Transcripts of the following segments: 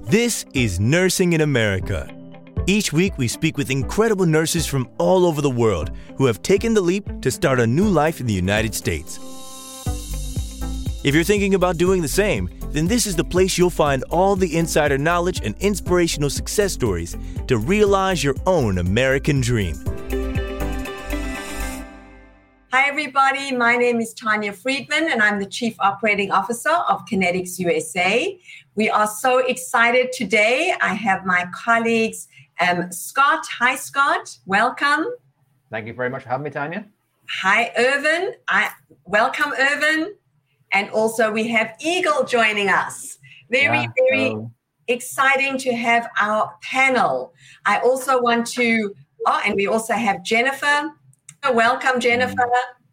This is Nursing in America. Each week, we speak with incredible nurses from all over the world who have taken the leap to start a new life in the United States. If you're thinking about doing the same, then this is the place you'll find all the insider knowledge and inspirational success stories to realize your own American dream. Hi, everybody. My name is Tanya Friedman, and I'm the Chief Operating Officer of Kinetics USA. We are so excited today. I have my colleagues, Scott. Hi, Scott. Welcome. Thank you very much for having me, Tanya. Hi, Irvin. Welcome, Irvin. And also we have Eagle joining us. Very exciting to have our panel. I also want to, and we also have Jennifer. Welcome, Jennifer.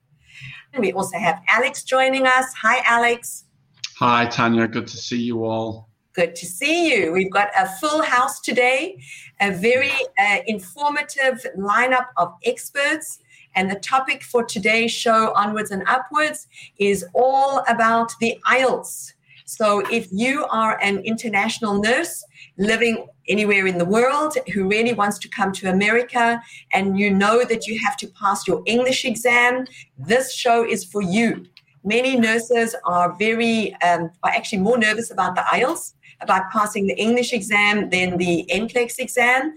And we also have Alex joining us. Hi, Alex. Hi, Tanya. Good to see you all. Good to see you. We've got a full house today, a very informative lineup of experts. And the topic for today's show, Onwards and Upwards, is all about the IELTS. So if you are an international nurse living anywhere in the world who really wants to come to America and you know that you have to pass your English exam, this show is for you. Many nurses are actually more nervous about the IELTS, about passing the English exam than the NCLEX exam.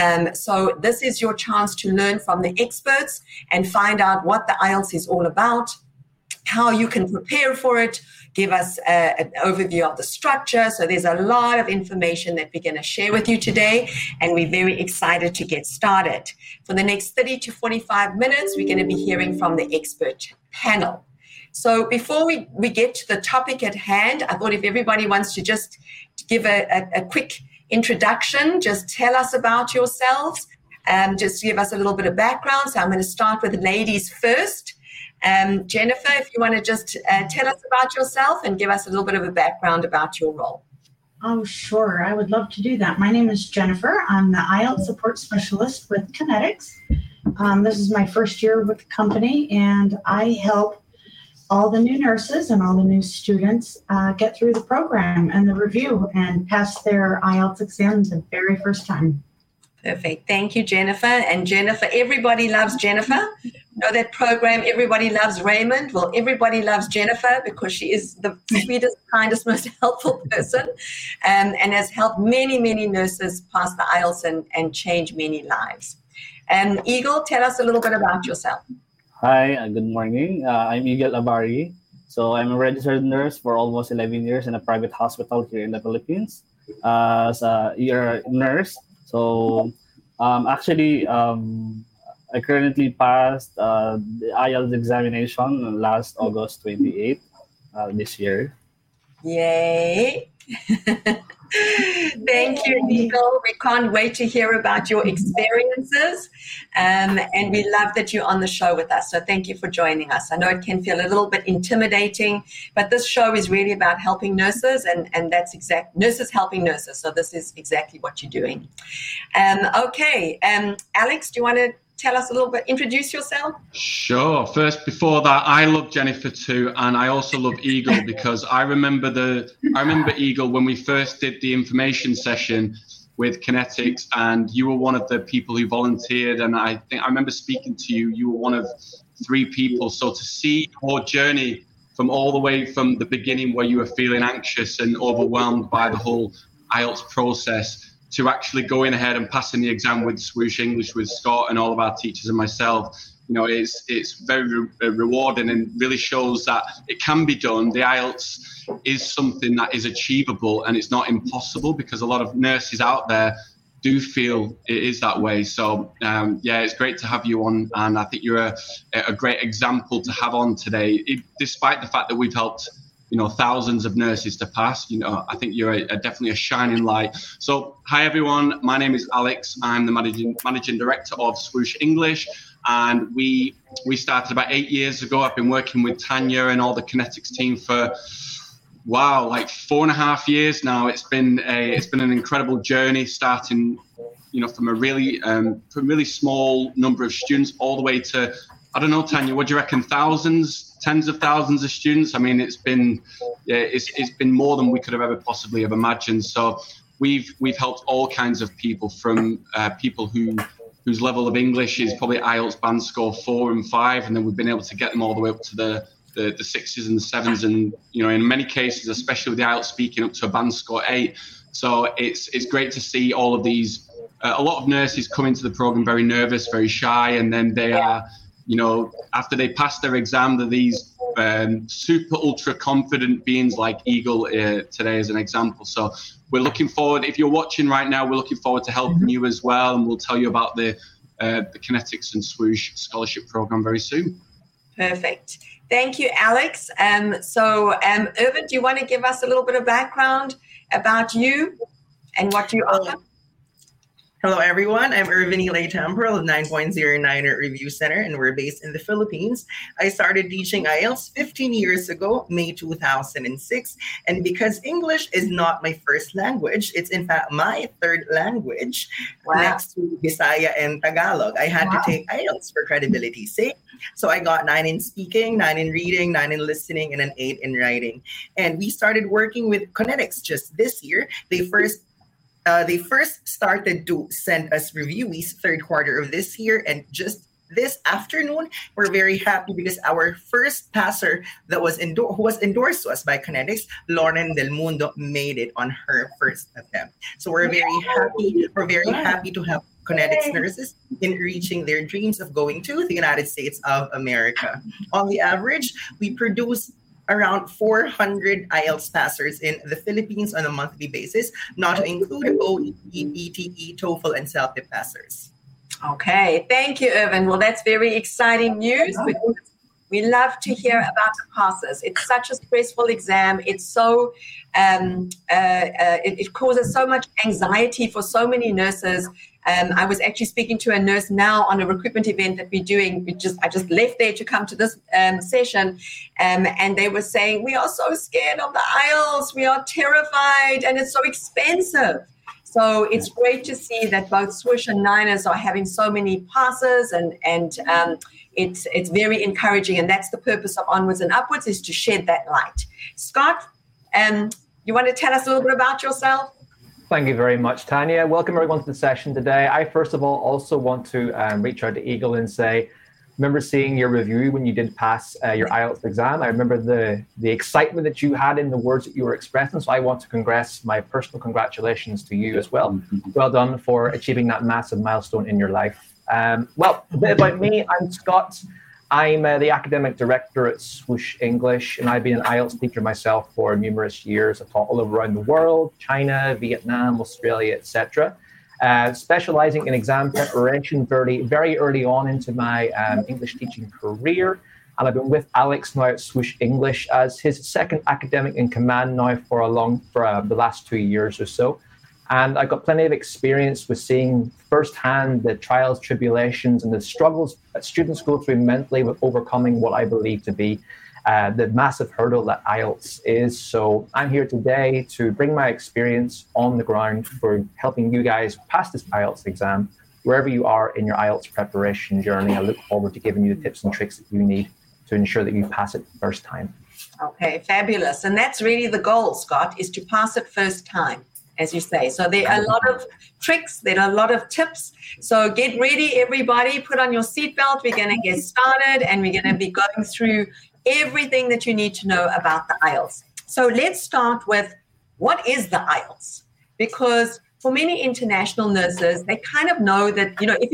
So this is your chance to learn from the experts and find out what the IELTS is all about, how you can prepare for it, give us an overview of the structure. So there's a lot of information that we're going to share with you today, and we're very excited to get started. For the next 30 to 45 minutes, we're going to be hearing from the expert panel. So before we get to the topic at hand, I thought if everybody wants to just give a quick introduction, just tell us about yourselves, just give us a little bit of background. So I'm going to start with ladies first. Jennifer, if you want to just tell us about yourself and give us a little bit of a background about your role. Oh, sure. I would love to do that. My name is Jennifer. I'm the IELTS support specialist with Kinetics. This is my first year with the company, and I help all the new nurses and all the new students get through the program and the review and pass their IELTS exam the very first time. Perfect. Thank you, Jennifer. And Jennifer, everybody loves Jennifer. You know that program, Everybody Loves Raymond? Well, everybody loves Jennifer because she is the sweetest, kindest, most helpful person and has helped many, many nurses pass the IELTS and change many lives. Eagle, tell us a little bit about yourself. Hi, good morning. I'm Eagle Abari. So I'm a registered nurse for almost 11 years in a private hospital here in the Philippines as a ER nurse. So I currently passed the IELTS examination last August 28th this year. Yay. Thank you, Eagle. We can't wait to hear about your experiences. And we love that you're on the show with us. So thank you for joining us. I know it can feel a little bit intimidating, but this show is really about helping nurses, and that's nurses helping nurses. So this is exactly what you're doing. Okay. Alex, do you want to tell us a little bit, introduce yourself? Sure. First, before that, I love Jennifer too, and I also love Eagle because I remember Eagle when we first did the information session with Kinetics, and you were one of the people who volunteered, and I remember speaking to you. You were one of 3 people. So to see your journey from all the way from the beginning where you were feeling anxious and overwhelmed by the whole IELTS process to actually going ahead and passing the exam with Swoosh English with Scott and all of our teachers and myself, it's very rewarding and really shows that it can be done. The IELTS is something that is achievable and it's not impossible because a lot of nurses out there do feel it is that way. So, it's great to have you on, and I think you're a great example to have on today, despite the fact that we've helped thousands of nurses to pass. I think you're definitely a shining light. So, hi everyone. My name is Alex. I'm the managing director of Swoosh English, and we started about 8 years ago. I've been working with Tanya and all the Kinetics team for 4.5 years now. It's been an incredible journey, starting from a really small number of students all the way to, I don't know, Tanya, what do you reckon? Tens of thousands of students. I mean, it's been more than we could have ever possibly have imagined. So we've helped all kinds of people, from people whose level of English is probably IELTS band score 4 and 5, and then we've been able to get them all the way up to the 6s and the 7s, and in many cases, especially with the IELTS speaking, up to a band score 8. So it's great to see all of these. A lot of nurses come into the program very nervous, very shy, and then they are, after they pass their exam, they're these super ultra confident beings like Eagle today as an example. So we're looking forward. If you're watching right now, we're looking forward to helping you as well, and we'll tell you about the Kinetics and Swoosh Scholarship Program very soon. Perfect. Thank you, Alex. Irvin, do you want to give us a little bit of background about you and what you offer? Hello, everyone. I'm Irvin Elay Temporal of 9.09 Review Center, and we're based in the Philippines. I started teaching IELTS 15 years ago, May 2006. And because English is not my first language, it's in fact my third language, next to Bisaya and Tagalog. I had to take IELTS for credibility's sake. So I got 9 in speaking, 9 in reading, 9 in listening, and an 8 in writing. And we started working with Kinetics just this year. They first started to send us reviewees third quarter of this year, and just this afternoon, we're very happy because our first passer that was who was endorsed to us by Kinetics, Lauren Del Mundo, made it on her first attempt. So we're very happy. We're very happy to have Kinetics nurses in reaching their dreams of going to the United States of America. On the average, we produce around 400 IELTS passers in the Philippines on a monthly basis, not to include OET, ETE, TOEFL, and CELTIP passers. Okay, thank you, Irvin. Well, that's very exciting news. We love to hear about the passes. It's such a stressful exam. It's so it causes so much anxiety for so many nurses. I was actually speaking to a nurse now on a recruitment event that we're doing. I just left there to come to this session, and they were saying, we are so scared of the IELTS. We are terrified, and it's so expensive. So it's great to see that both Swoosh and Niners are having so many passes, and it's very encouraging. And that's the purpose of Onwards and Upwards, is to shed that light. Scott, you want to tell us a little bit about yourself? Thank you very much, Tanya. Welcome everyone to the session today. I first of all also want to reach out to Eagle and say, remember seeing your review when you did pass your IELTS exam. I remember the excitement that you had in the words that you were expressing. So I want to my personal congratulations to you as well. Well done for achieving that massive milestone in your life. Well, a bit about me. I'm Scott. I'm the academic director at Swoosh English, and I've been an IELTS teacher myself for numerous years. I've taught all around the world, China, Vietnam, Australia, etc. Specializing in exam preparation very early on into my English teaching career. And I've been with Alex now at Swoosh English as his second academic in command now for the last 2 years or so. And I've got plenty of experience with seeing firsthand the trials, tribulations, and the struggles that students go through mentally with overcoming what I believe to be the massive hurdle that IELTS is. So I'm here today to bring my experience on the ground for helping you guys pass this IELTS exam, wherever you are in your IELTS preparation journey. I look forward to giving you the tips and tricks that you need to ensure that you pass it first time. Okay, fabulous. And that's really the goal, Scott, is to pass it first time, as you say. So there are a lot of tricks, there are a lot of tips. So get ready, everybody. Put on your seatbelt. We're going to get started, and we're going to be going through everything that you need to know about the IELTS. So let's start with, what is the IELTS? Because for many international nurses, they kind of know that,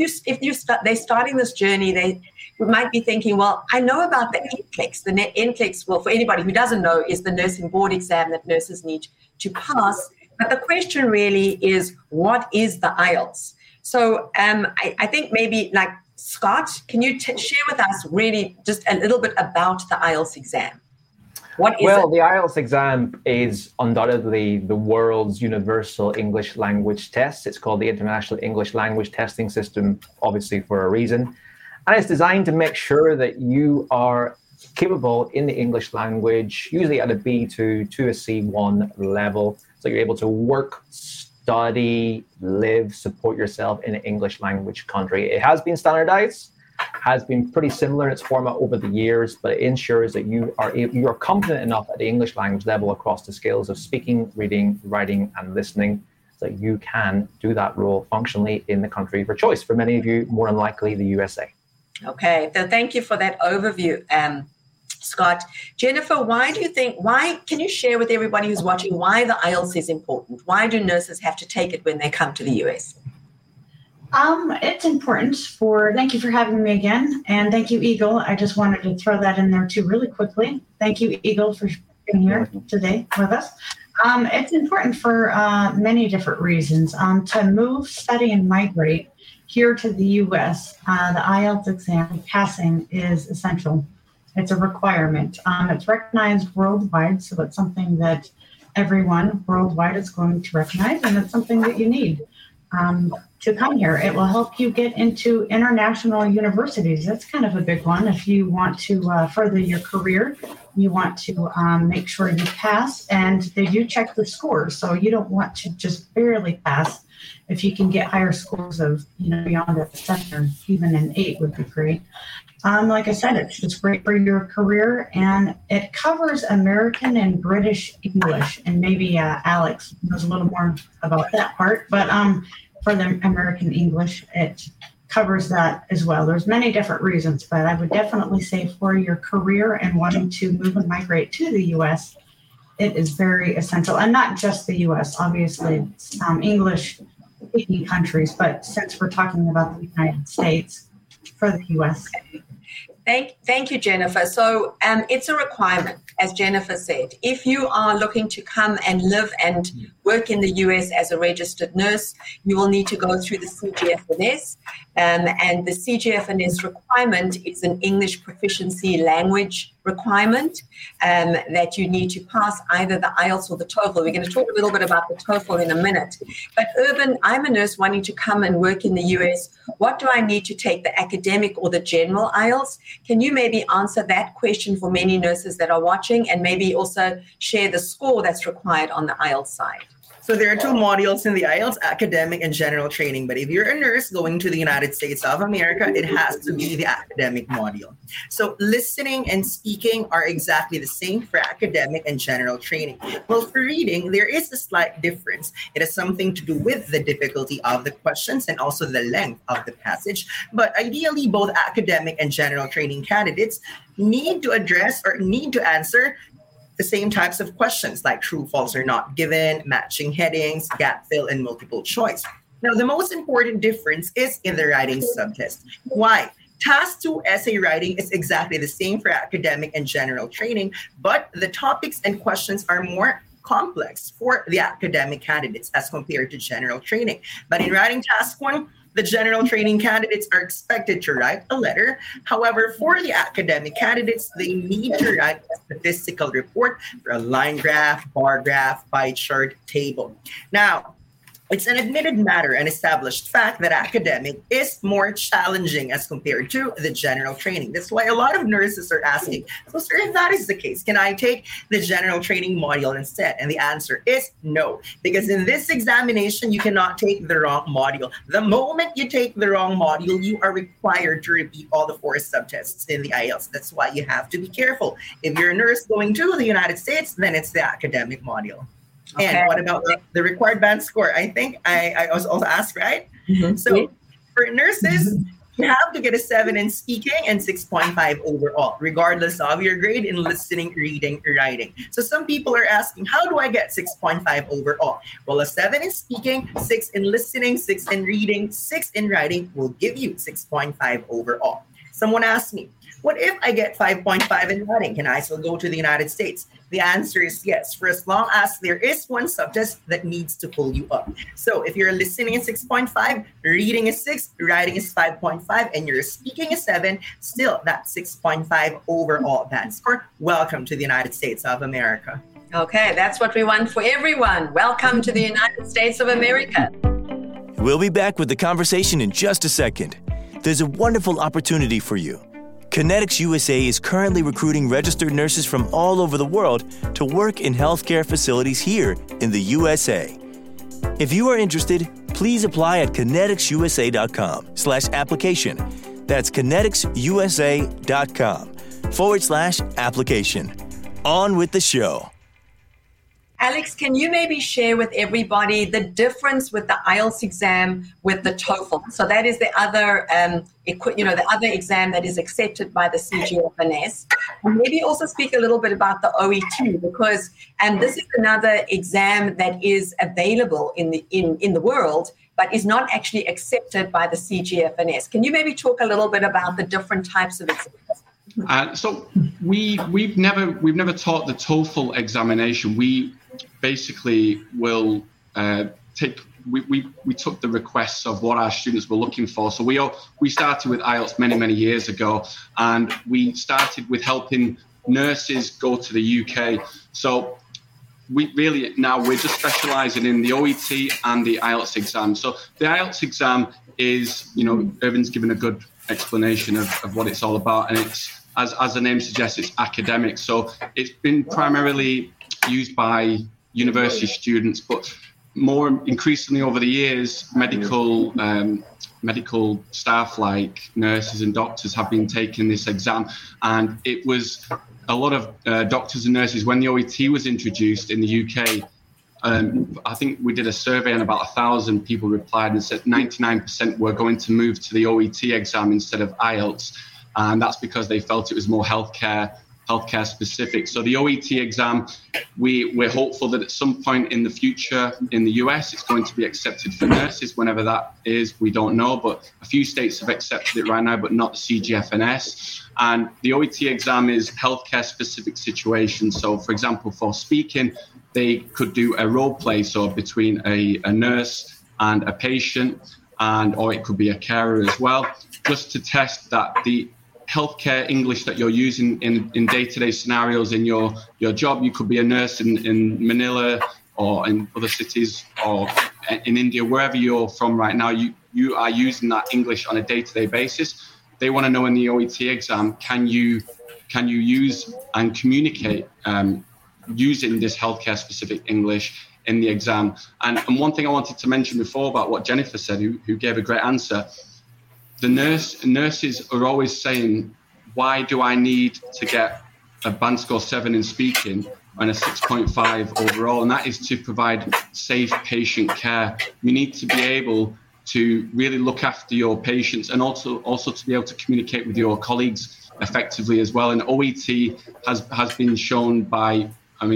if they're starting this journey, they might be thinking, well, I know about the NCLEX. The NCLEX, well, for anybody who doesn't know, is the nursing board exam that nurses need to pass. But the question really is, what is the IELTS? So I think maybe, like, Scott, can you share with us really just a little bit about the IELTS exam? What is it? The IELTS exam is undoubtedly the world's universal English language test. It's called the International English Language Testing System, obviously for a reason. And it's designed to make sure that you are capable in the English language, usually at a B2 to a C1 level. So you're able to work, study, live, support yourself in an English language country. It has been standardized, has been pretty similar in its format over the years, but it ensures that you are confident enough at the English language level across the skills of speaking, reading, writing, and listening. so that you can do that role functionally in the country of your choice. For many of you, more than likely the USA. Okay, so thank you for that overview, Scott. Jennifer, can you share with everybody who's watching why the IELTS is important? Why do nurses have to take it when they come to the US? It's important thank you for having me again. And thank you, Eagle. I just wanted to throw that in there too really quickly. Thank you, Eagle, for being here today with us. It's important for many different reasons. To move, study, and migrate here to the US, the IELTS exam passing is essential. It's a requirement. It's recognized worldwide, so it's something that everyone worldwide is going to recognize, and it's something that you need to come here. It will help you get into international universities. That's kind of a big one. If you want to further your career, you want to make sure you pass, and they do check the scores. So you don't want to just barely pass. If you can get higher scores of, beyond a 7 or even an 8 would be great. Like I said, it's just great for your career, and it covers American and British English, and maybe Alex knows a little more about that part, but for the American English, it covers that as well. There's many different reasons, but I would definitely say for your career and wanting to move and migrate to the U.S., it is very essential, and not just the U.S., obviously, English-speaking countries, but since we're talking about the United States, for the U.S. Thank you, Jennifer. So it's a requirement, as Jennifer said. If you are looking to come and live and work in the US as a registered nurse, you will need to go through the CGFNS. And the CGFNS requirement is an English proficiency language requirement that you need to pass either the IELTS or the TOEFL. We're going to talk a little bit about the TOEFL in a minute. But Urban, I'm a nurse wanting to come and work in the US. What do I need to take, the academic or the general IELTS? Can you maybe answer that question for many nurses that are watching, and maybe also share the score that's required on the IELTS side? So there are 2 modules in the IELTS, academic and general training. But if you're a nurse going to the United States of America, it has to be the academic module. So listening and speaking are exactly the same for academic and general training. Well, for reading, there is a slight difference. It has something to do with the difficulty of the questions and also the length of the passage. But ideally, both academic and general training candidates need to address or need to answer the same types of questions like true, false, or not given, matching headings, gap fill, and multiple choice. Now, the most important difference is in the writing subtest. Why? Task 2 essay writing is exactly the same for academic and general training, but the topics and questions are more complex for the academic candidates as compared to general training. But in writing task 1, the general training candidates are expected to write a letter. However, for the academic candidates, they need to write a statistical report for a line graph, bar graph, pie chart, table. Now, it's an admitted matter, an established fact that academic is more challenging as compared to the general training. That's why a lot of nurses are asking, so sir, if that is the case, can I take the general training module instead? And the answer is no, because in this examination, you cannot take the wrong module. The moment you take the wrong module, you are required to repeat all the 4 subtests in the IELTS. That's why you have to be careful. If you're a nurse going to the United States, then it's the academic module. Okay. And what about the required band score? I think I was also asked, right? Mm-hmm. So for nurses, you have to get a 7 in speaking and 6.5 overall, regardless of your grade in listening, reading, or writing. So some people are asking, how do I get 6.5 overall? Well, a 7 in speaking, 6 in listening, 6 in reading, 6 in writing will give you 6.5 overall. Someone asked me, what if I get 5.5 in writing? Can I still go to the United States? The answer is yes, for as long as there is one subtest that needs to pull you up. So if you're listening is 6.5, reading is 6, writing is 5.5, and you're speaking is 7, still that's 6.5 overall band score. Welcome to the United States of America. Okay, that's what we want for everyone. Welcome to the United States of America. We'll be back with the conversation in just a second. There's a wonderful opportunity for you. Kinetics USA is currently recruiting registered nurses from all over the world to work in healthcare facilities here in the USA. If you are interested, please apply at kineticsusa.com/application. That's kineticsusa.com/application. On with the show. Alex, can you maybe share with everybody the difference with the IELTS exam with the TOEFL? So that is the other, the other exam that is accepted by the CGFNS. And maybe also speak a little bit about the OET, because this is another exam that is available in the world, but is not actually accepted by the CGFNS. Can you maybe talk a little bit about the different types of exams? So we've never taught the TOEFL examination. We basically will we took the requests of what our students were looking for. So we started with IELTS many years ago, and we started with helping nurses go to the UK. So we're just specialising in the OET and the IELTS exam. So the IELTS exam is, Irvin's given a good explanation of what it's all about, and it's, as the name suggests, it's academic. So it's been primarily used by university students, but more increasingly over the years, medical staff like nurses and doctors have been taking this exam. And it was a lot of doctors and nurses, when the OET was introduced in the UK, I think we did a survey and about 1,000 people replied and said 99% were going to move to the OET exam instead of IELTS. And that's because they felt it was more healthcare specific. So the OET exam, we're hopeful that at some point in the future in the US, it's going to be accepted for nurses. Whenever that is, we don't know, but a few states have accepted it right now, but not the CGFNS. And the OET exam is healthcare specific situations. So for example, for speaking, they could do a role play, so between a nurse and a patient, or it could be a carer as well, just to test that the healthcare English that you're using in day-to-day scenarios in your job. You could be a nurse in Manila or in other cities or in India, wherever you're from right now, you are using that English on a day-to-day basis. They want to know in the OET exam, can you use and communicate using this healthcare specific English in the exam? And one thing I wanted to mention before about what Jennifer said, who gave a great answer, the nurses are always saying, why do I need to get a band score 7 in speaking and a 6.5 overall? And that is to provide safe patient care. You need to be able to really look after your patients and also to be able to communicate with your colleagues effectively as well. And OET has been shown by,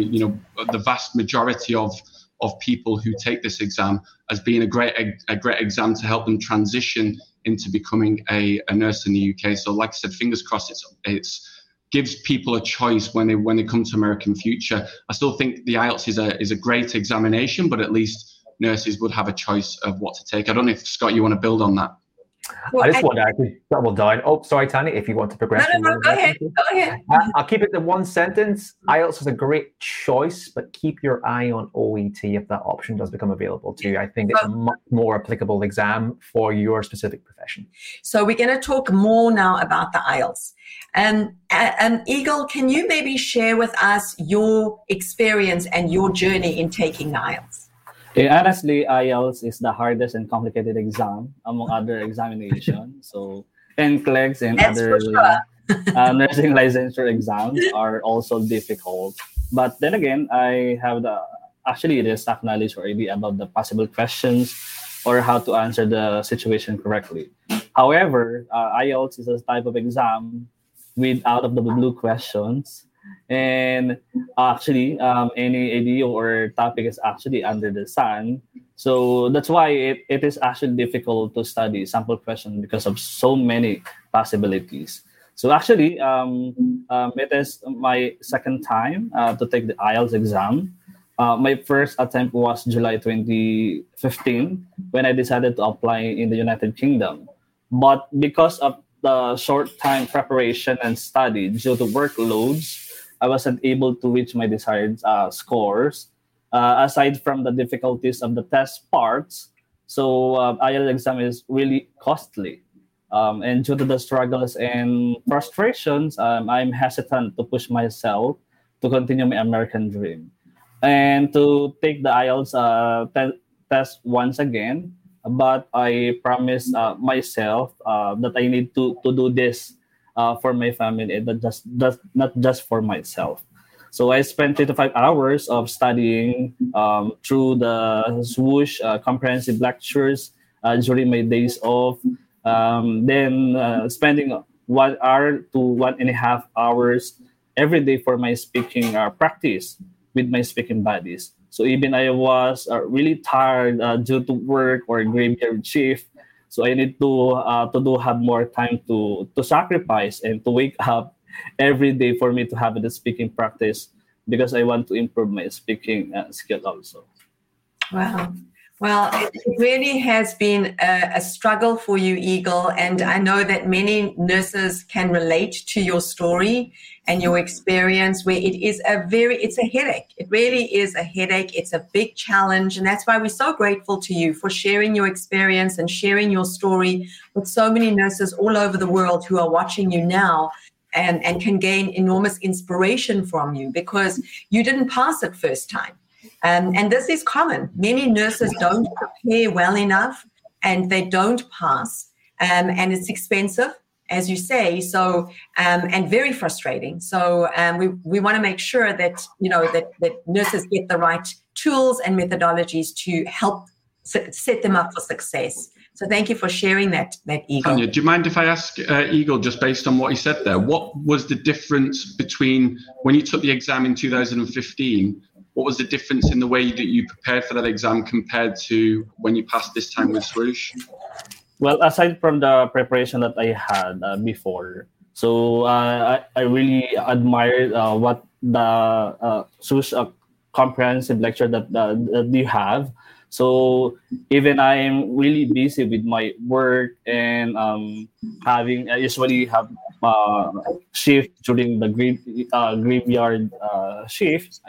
the vast majority of people who take this exam as being a great exam to help them transition into becoming a nurse in the UK. So like I said, fingers crossed, it's gives people a choice when they come to American Future. I still think the IELTS is a great examination, but at least nurses would have a choice of what to take. I don't know if, Scott, you want to build on that. Well, I just want to actually double down. Oh, sorry, Tanya, if you want to progress. No, go ahead. I'll keep it to one sentence. IELTS is a great choice, but keep your eye on OET if that option does become available to you. I think it's a much more applicable exam for your specific profession. So we're going to talk more now about the IELTS. And Eagle, can you maybe share with us your experience and your journey in taking the IELTS? Honestly, IELTS is the hardest and complicated exam among other examinations. So NCLEX and other nursing licensure exams are also difficult. But then again, I have the stock knowledge or idea about the possible questions or how to answer the situation correctly. However, IELTS is a type of exam with out of the blue questions. And actually, any idea or topic is actually under the sun. So that's why it is actually difficult to study sample questions because of so many possibilities. So actually, it is my second time to take the IELTS exam. My first attempt was July 2015 when I decided to apply in the United Kingdom. But because of the short time preparation and study due to workloads, I wasn't able to reach my desired scores. Aside from the difficulties of the test parts, so IELTS exam is really costly. And due to the struggles and frustrations, I'm hesitant to push myself to continue my American dream. And to take the IELTS test once again, but I promised myself that I need to do this for my family and not just for myself. So I spent 3 to 5 hours of studying through the Swoosh comprehensive lectures during my days off. Then spending 1 hour to 1.5 hours every day for my speaking practice with my speaking buddies. So even I was really tired due to work or graveyard shift, so I need to have more time to sacrifice and to wake up every day for me to have the speaking practice, because I want to improve my speaking skill also. Wow. Well, it really has been a struggle for you, Eagle, and I know that many nurses can relate to your story and your experience, where it's a headache. It really is a headache. It's a big challenge, and that's why we're so grateful to you for sharing your experience and sharing your story with so many nurses all over the world who are watching you now and can gain enormous inspiration from you, because you didn't pass it first time. And this is common. Many nurses don't prepare well enough and they don't pass. And it's expensive, as you say, so and very frustrating. So we want to make sure that, that nurses get the right tools and methodologies to help set them up for success. So thank you for sharing that, Eagle. Tanya, do you mind if I ask Eagle, just based on what he said there, what was the difference between when you took the exam in 2015? What was the difference in the way that you prepared for that exam compared to when you passed this time with Swoosh? Well, aside from the preparation that I had before, so I really admired what the Swoosh comprehensive lecture that you have. So even I'm really busy with my work and I usually have shift during the graveyard shift.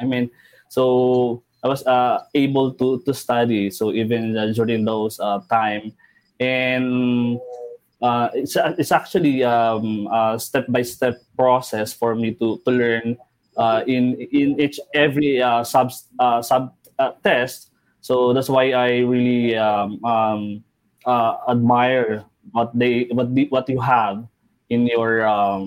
So I was able to study. So even during those time, and it's actually a step-by-step process for me to learn in every sub test. So that's why I really admire what you have in your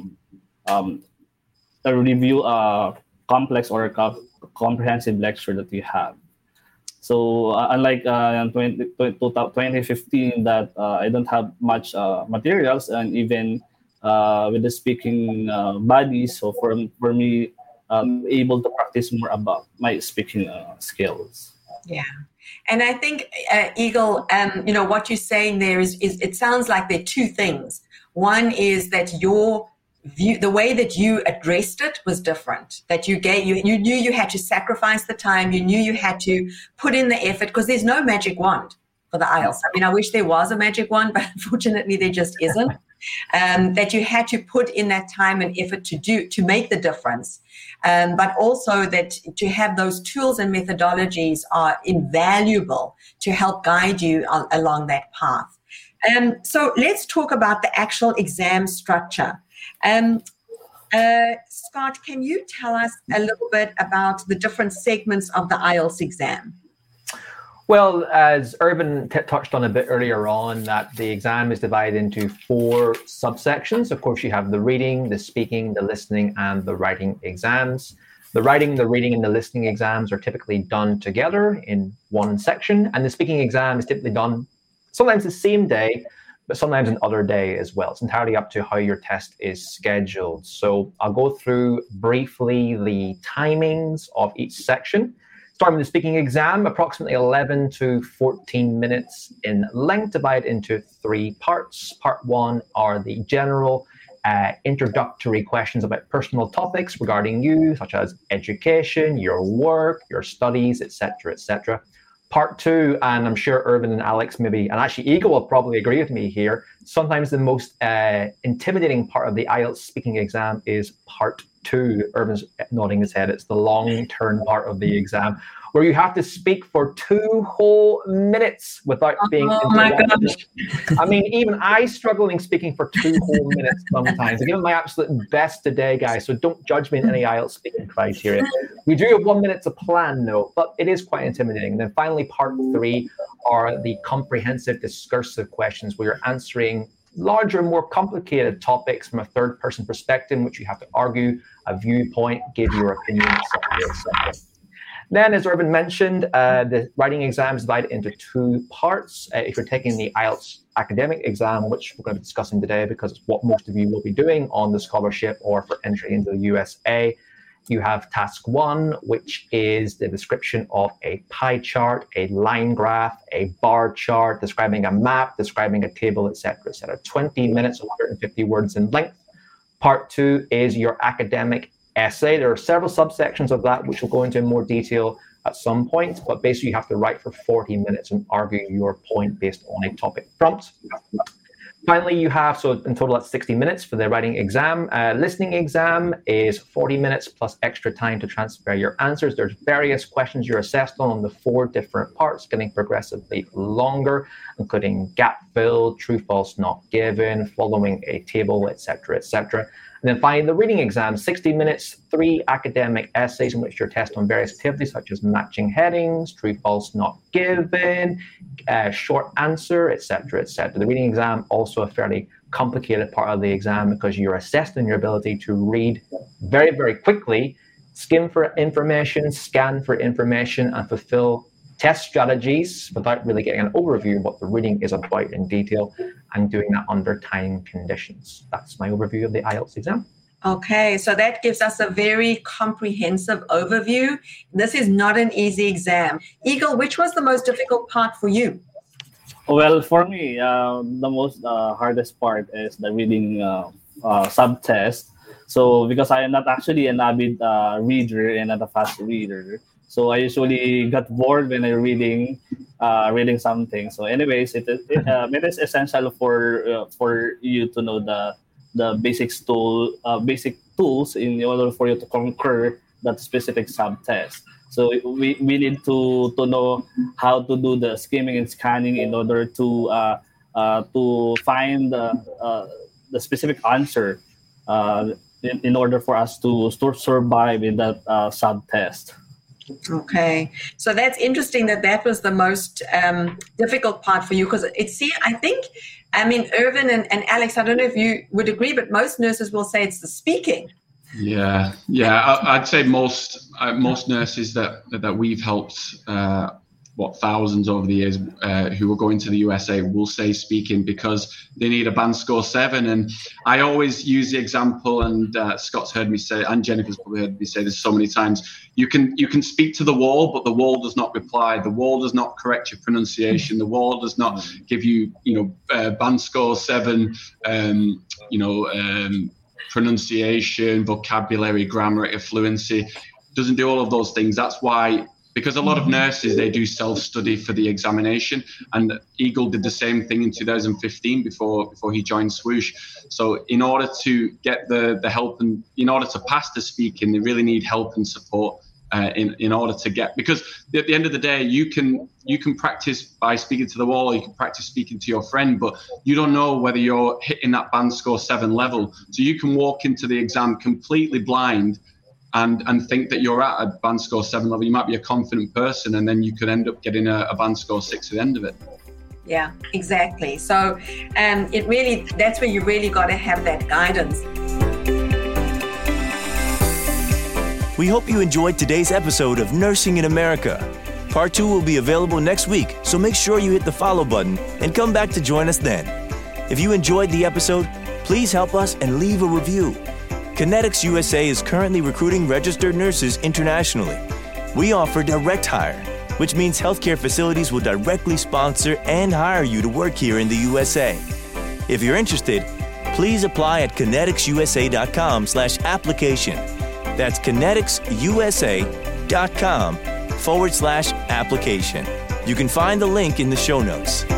review complex or comprehensive lecture that you have. So unlike in 2015 that I don't have much materials, and even with the speaking buddies, so for me able to practice more about my speaking skills. Yeah. And I think, Eagle, what you're saying there is it sounds like there are two things. One is that your view, the way that you addressed it was different, that you knew you had to sacrifice the time, you knew you had to put in the effort, because there's no magic wand for the IELTS. I wish there was a magic wand, but unfortunately there just isn't. That you had to put in that time and effort to make the difference. But also that to have those tools and methodologies are invaluable to help guide you along that path. So let's talk about the actual exam structure. Scott, can you tell us a little bit about the different segments of the IELTS exam? Well, as Irvin touched on a bit earlier on, that the exam is divided into 4 subsections. Of course, you have the reading, the speaking, the listening, and the writing exams. The writing, the reading, and the listening exams are typically done together in one section, and the speaking exam is typically done sometimes the same day, but sometimes another day as well. It's entirely up to how your test is scheduled. So I'll go through briefly the timings of each section. Starting with the speaking exam, approximately 11 to 14 minutes in length, divided into 3 parts. Part 1 are the general introductory questions about personal topics regarding you, such as education, your work, your studies, etc., etc. Part 2, and I'm sure Irvin and Alex maybe, and actually Eagle will probably agree with me here, sometimes the most intimidating part of the IELTS speaking exam is part 2. Irvin's nodding his head. It's the long turn part of the exam, where you have to speak for 2 whole minutes without being interrupted. Even I struggle in speaking for 2 whole minutes sometimes. I'm giving my absolute best today, guys, so don't judge me in any IELTS speaking criteria. We do have 1 minute to plan, though, but it is quite intimidating. And then finally, part 3 are the comprehensive discursive questions, where you're answering larger, more complicated topics from a third-person perspective, in which you have to argue a viewpoint, give your opinion, etc. Then, as Irvin mentioned, the writing exam is divided into 2 parts. If you're taking the IELTS academic exam, which we're going to be discussing today because it's what most of you will be doing on the scholarship or for entry into the USA, you have task 1, which is the description of a pie chart, a line graph, a bar chart, describing a map, describing a table, etc., etc. 20 minutes, 150 words in length. Part 2 is your academic essay. There are several subsections of that, which we'll go into in more detail at some point, but basically you have to write for 40 minutes and argue your point based on a topic prompt. Finally, you have, so in total that's 60 minutes for the writing exam. Listening exam is 40 minutes plus extra time to transfer your answers. There's various questions you're assessed on the 4 different parts, getting progressively longer, including gap fill, true, false, not given, following a table, etc., etc. And then finally, the reading exam, 60 minutes, 3 academic essays in which you're tested on various activities such as matching headings, true, false, not given, short answer, etc., etc. The reading exam, also a fairly complicated part of the exam because you're assessed in your ability to read very, very quickly, skim for information, scan for information, and fulfill test strategies without really getting an overview of what the reading is about in detail, and doing that under time conditions. That's my overview of the IELTS exam. Okay, so that gives us a very comprehensive overview. This is not an easy exam. Eagle, which was the most difficult part for you? Well, for me, the most hardest part is the reading sub-test. So because I am not actually an avid reader and not a fast reader, so I usually got bored when I'm reading something. So anyways, it is essential for you to know the basic tools in order for you to conquer that specific sub-test. So we need to know how to do the skimming and scanning in order to find the specific answer in order for us to survive in that sub-test. Okay, so that's interesting that was the most difficult part for you, because Irvin and Alex, I don't know if you would agree, but most nurses will say it's the speaking. Yeah, I'd say most nurses that we've helped, thousands over the years who are going to the USA will say speaking, because they need a band score 7. And I always use the example, and Scott's heard me say, and Jennifer's probably heard me say this so many times, you can speak to the wall, but the wall does not reply. The wall does not correct your pronunciation. The wall does not give you, band score 7, pronunciation, vocabulary, grammar, fluency. Doesn't do all of those things. That's why, because a lot of nurses, they do self-study for the examination, and Eagle did the same thing in 2015 before he joined Swoosh. So in order to get the help, and in order to pass the speaking, they really need help and support in order to get, because at the end of the day, you can practice by speaking to the wall, or you can practice speaking to your friend, but you don't know whether you're hitting that band score 7 level. So you can walk into the exam completely blind and think that you're at a band score 7 level. You might be a confident person, and then you could end up getting a band score 6 at the end of it. Yeah, exactly. So that's where you really got to have that guidance. We hope you enjoyed today's episode of Nursing in America. Part 2 will be available next week, so make sure you hit the follow button and come back to join us then. If you enjoyed the episode, please help us and leave a review. Kinetics USA is currently recruiting registered nurses internationally. We offer direct hire, which means healthcare facilities will directly sponsor and hire you to work here in the USA. If you're interested, please apply at kineticsusa.com/application. That's kineticsusa.com/application. You can find the link in the show notes.